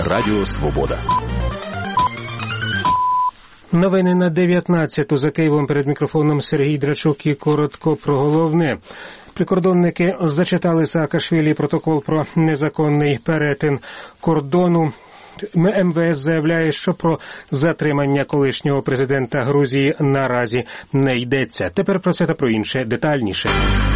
Радіо Свобода. Новини на 19-ту. За Києвом перед мікрофоном Сергій Драчук і коротко про головне. Прикордонники зачитали Саакашвілі протокол про незаконний перетин кордону. МВС заявляє, що про затримання колишнього президента Грузії наразі не йдеться. Тепер про це та про інше детальніше.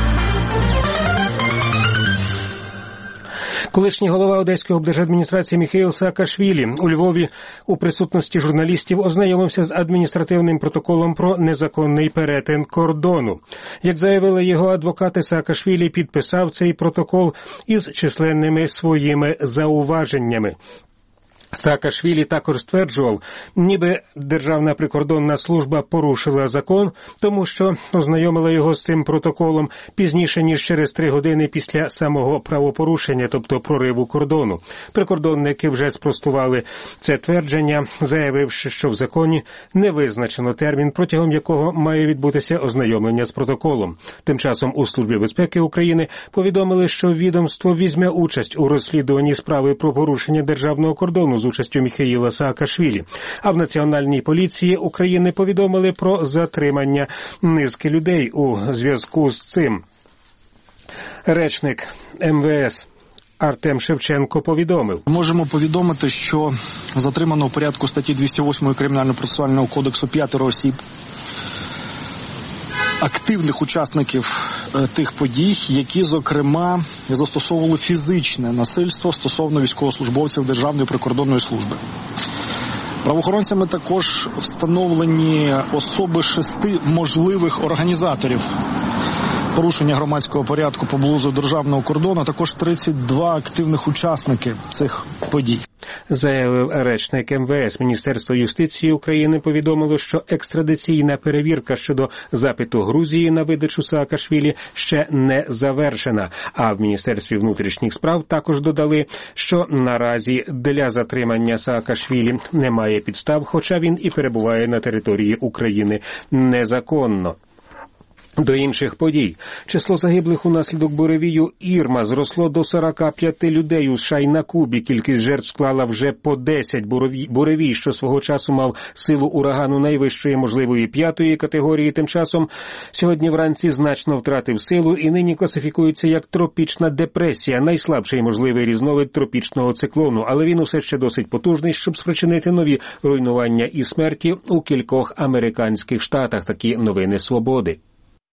Колишній голова Одеської облдержадміністрації Міхеїл Саакашвілі у Львові у присутності журналістів ознайомився з адміністративним протоколом про незаконний перетин кордону. Як заявили його адвокати, Саакашвілі підписав цей протокол із численними своїми зауваженнями. Саакашвілі також стверджував, ніби Державна прикордонна служба порушила закон, тому що ознайомила його з цим протоколом пізніше, ніж через 3 години після самого правопорушення, тобто прориву кордону. Прикордонники вже спростували це твердження, заявивши, що в законі не визначено термін, протягом якого має відбутися ознайомлення з протоколом. Тим часом у Службі безпеки України повідомили, що відомство візьме участь у розслідуванні справи про порушення державного кордону з участю Міхеїла Саакашвілі. А в Національній поліції України повідомили про затримання низки людей у зв'язку з цим. Речник МВС Артем Шевченко повідомив. Можемо повідомити, що затримано у порядку статті 208 Кримінально-процесуального кодексу 5 осіб, активних учасників тих подій, які, зокрема, застосовували фізичне насильство стосовно військовослужбовців Державної прикордонної служби. Правоохоронцями також встановлені особи 6 можливих організаторів порушення громадського порядку поблизу державного кордону, а також 32 активних учасники цих подій. Заявив речник МВС. Міністерство юстиції України повідомило, що екстрадиційна перевірка щодо запиту Грузії на видачу Саакашвілі ще не завершена. А в Міністерстві внутрішніх справ також додали, що наразі для затримання Саакашвілі немає підстав, хоча він і перебуває на території України незаконно. До інших подій. Число загиблих унаслідок буревію Ірма зросло до 45 людей у США й на Кубі. Кількість жертв склала вже по 10. Буревій, що свого часу мав силу урагану найвищої можливої 5-ї категорії, тим часом сьогодні вранці значно втратив силу і нині класифікується як тропічна депресія, найслабший можливий різновид тропічного циклону, але він усе ще досить потужний, щоб спричинити нові руйнування і смерті у кількох американських штатах. Такі новини Свободи.